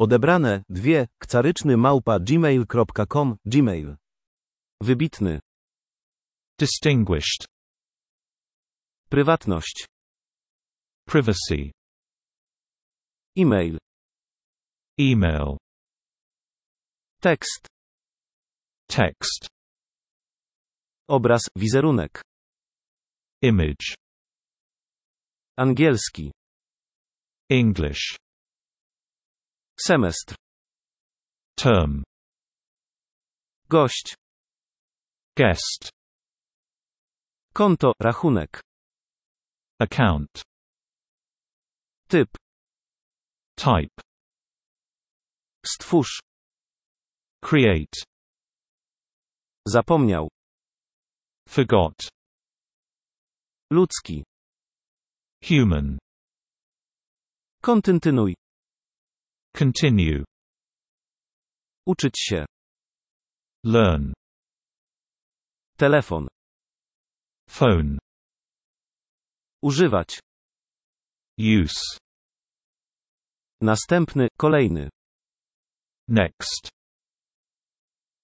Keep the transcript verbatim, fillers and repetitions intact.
Odebrane, dwie, kcaryczny małpa gmail kropka com, Gmail. Wybitny. Distinguished. Prywatność. Privacy. E-mail. Email. Tekst. Text. Obraz, wizerunek. Image. Angielski. English. Semestr. Term. Gość. Guest. Konto, rachunek. Account. Typ. Type. Stwórz. Create. Zapomniał. Forgot. Ludzki. Human. Kontynuuj. Continue. Uczyć się. Learn. Telefon. Phone. Używać. Use. Następny, kolejny. Next.